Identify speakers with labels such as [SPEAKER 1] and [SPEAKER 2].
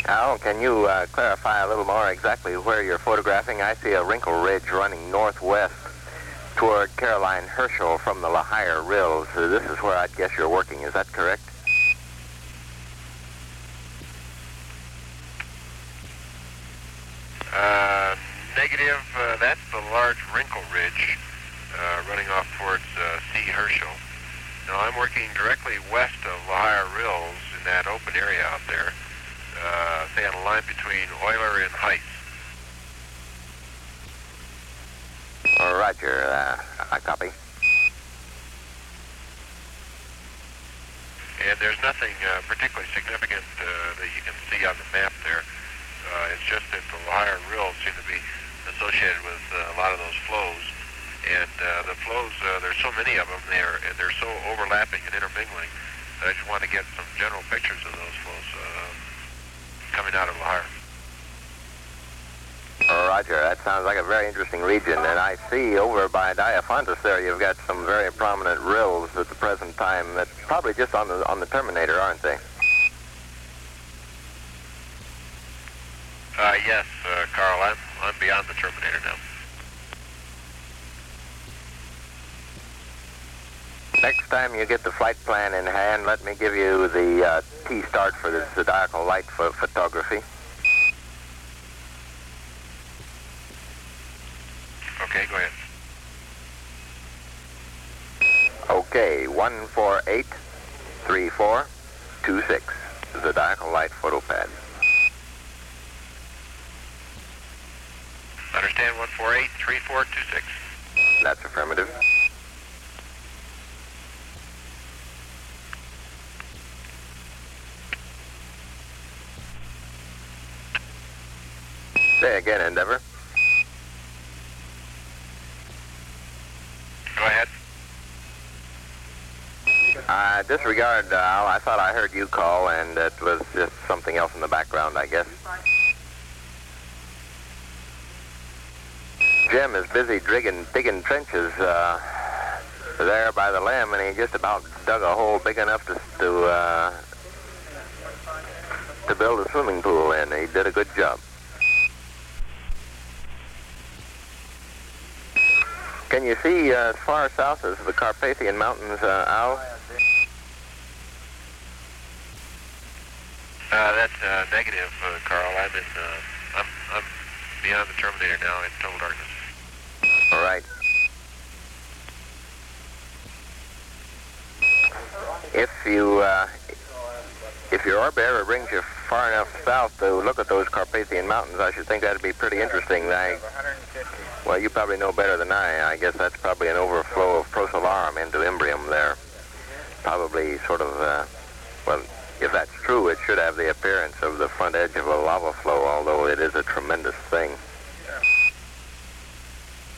[SPEAKER 1] Al, can you clarify a little more exactly where you're photographing? I see a wrinkle ridge running northwest toward Caroline Herschel from the Lahire Rills. This is where I'd guess you're working. Is that correct?
[SPEAKER 2] Negative. That's the large wrinkle ridge running off towards C. Herschel. Now, I'm working directly west of Lahire Rills in that open area out there, say on the line between Euler and Heiss.
[SPEAKER 1] Roger. I copy.
[SPEAKER 2] And there's nothing particularly significant that you can see on the map there. It's just that the Lahire Rills seem to be associated with a lot of those flows. And the flows, there's so many of them there, and they're so overlapping and intermingling that I just want to get some general pictures of those flows coming out of Lahire.
[SPEAKER 1] Roger. That sounds like a very interesting region. And I see over by Diafontis there you've got some very prominent rills at the present time. That's probably just on the terminator, aren't they?
[SPEAKER 2] Yes, Carl, I'm beyond the terminator now.
[SPEAKER 1] Next time you get the flight plan in hand, let me give you the T-start for the zodiacal light photography.
[SPEAKER 2] Okay, go ahead.
[SPEAKER 1] Okay, 1483426, zodiacal light photo pad.
[SPEAKER 2] Understand, 1483426.
[SPEAKER 1] That's affirmative. Say again, Endeavor.
[SPEAKER 2] Go ahead.
[SPEAKER 1] Disregard, Al. I thought I heard you call, and it was just something else in the background, I guess. Jim is busy digging trenches there by the limb, and he just about dug a hole big enough to build a swimming pool in. He did a good job. Can you see as far south as the Carpathian Mountains, Al?
[SPEAKER 2] That's negative, Carl. I'm beyond the terminator now in total darkness.
[SPEAKER 1] All right. If your orbit ever brings you far enough south to look at those Carpathian Mountains, I should think that'd be pretty interesting. Well, you probably know better than I guess that's probably an overflow of Procellarum into Imbrium there. Probably sort of, well, if that's true, it should have the appearance of the front edge of a lava flow, although it is a tremendous thing.